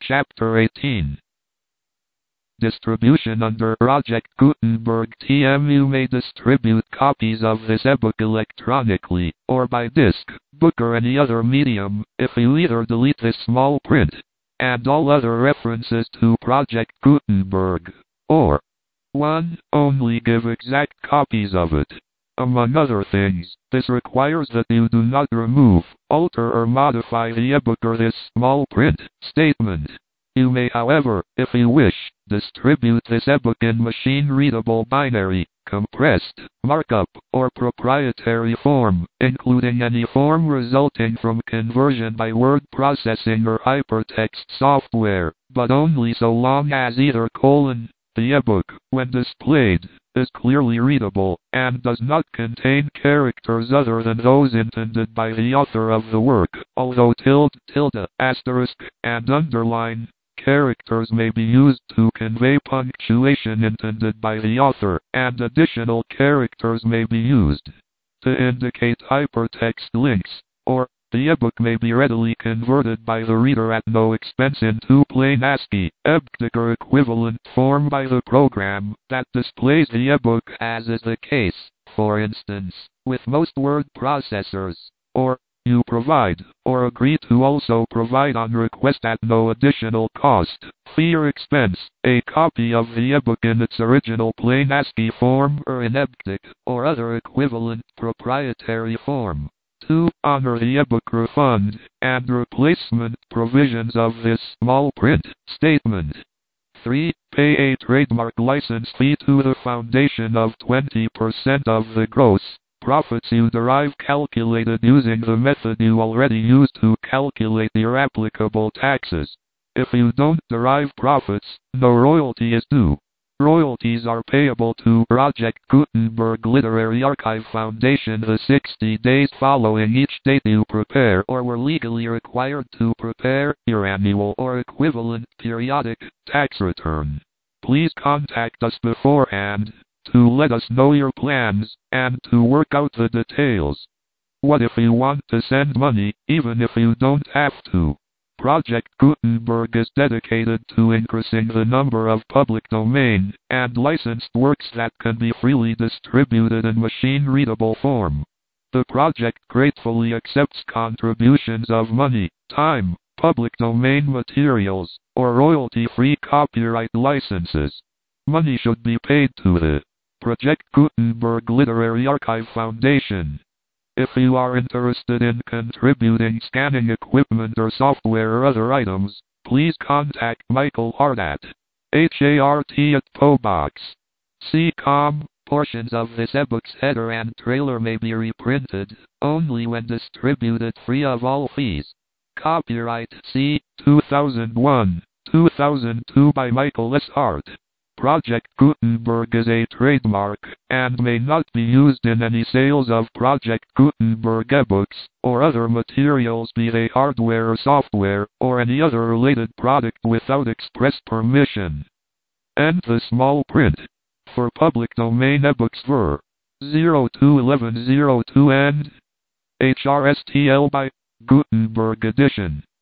Chapter 18. Distribution. Under Project Gutenberg TMU may distribute copies of this ebook electronically, or by disk, book or any other medium, if you either delete this small print, and all other references to Project Gutenberg, or 1. Only give exact copies of it. Among other things, this requires that you do not remove, alter or modify the ebook or this small print statement. You may, however, if you wish, distribute this ebook in machine-readable binary, compressed, markup, or proprietary form, including any form resulting from conversion by word processing or hypertext software, but only so long as either the ebook, when displayed, is clearly readable, and does not contain characters other than those intended by the author of the work, although tilde, asterisk, and underline characters may be used to convey punctuation intended by the author, and additional characters may be used to indicate hypertext links, or the ebook may be readily converted by the reader at no expense into plain ASCII, EBGDIC or equivalent form by the program that displays the ebook, as is the case, for instance, with most word processors, or you provide, or agree to also provide on request at no additional cost, fee or expense, a copy of the ebook in its original plain ASCII form or in EBGDIC, or other equivalent proprietary form. 2. Honor the ebook refund and replacement provisions of this small print statement. 3. Pay a trademark license fee to the foundation of 20% of the gross profits you derive, calculated using the method you already use to calculate your applicable taxes. If you don't derive profits, no royalty is due. Royalties are payable to Project Gutenberg Literary Archive Foundation the 60 days following each date you prepare or were legally required to prepare your annual or equivalent periodic tax return. Please contact us beforehand to let us know your plans and to work out the details. What if you want to send money, even if you don't have to? Project Gutenberg is dedicated to increasing the number of public domain and licensed works that can be freely distributed in machine-readable form. The project gratefully accepts contributions of money, time, public domain materials, or royalty-free copyright licenses. Money should be paid to the Project Gutenberg Literary Archive Foundation. If you are interested in contributing scanning equipment or software or other items, please contact Michael Hart at hart@pobox.com. Portions of this ebook's header and trailer may be reprinted, only when distributed free of all fees. Copyright C. 2001-2002 by Michael S. Hart. Project Gutenberg is a trademark, and may not be used in any sales of Project Gutenberg ebooks, or other materials, be they hardware or software, or any other related product without express permission. And the small print. For public domain ebooks ver. 02/1102 and HRSTL by Gutenberg Edition.